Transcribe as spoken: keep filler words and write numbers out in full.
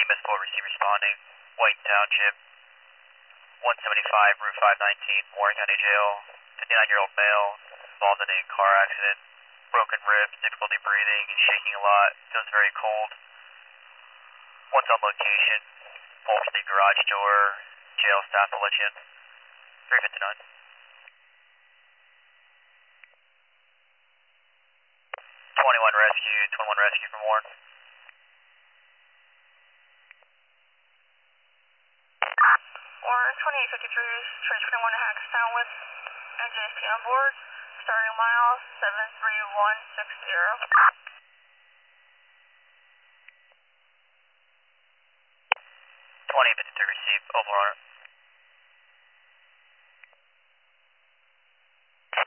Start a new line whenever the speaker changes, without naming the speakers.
E M S four receive responding. White Township, one seventy-five, Route five nineteen, Warren County Jail. fifty-nine-year-old male involved in a car accident. Broken ribs, difficulty breathing, shaking a lot, feels very cold. Once on location, pulse the garage door, jail staff will let you in. three fifty-nine. twenty-one rescue, twenty-one rescue from Warren.
Warren, twenty-eight fifty-three, Church twenty-one to Hackstown with N J S P on board, starting miles seven three one six zero.
twenty fifty-three received, over on it.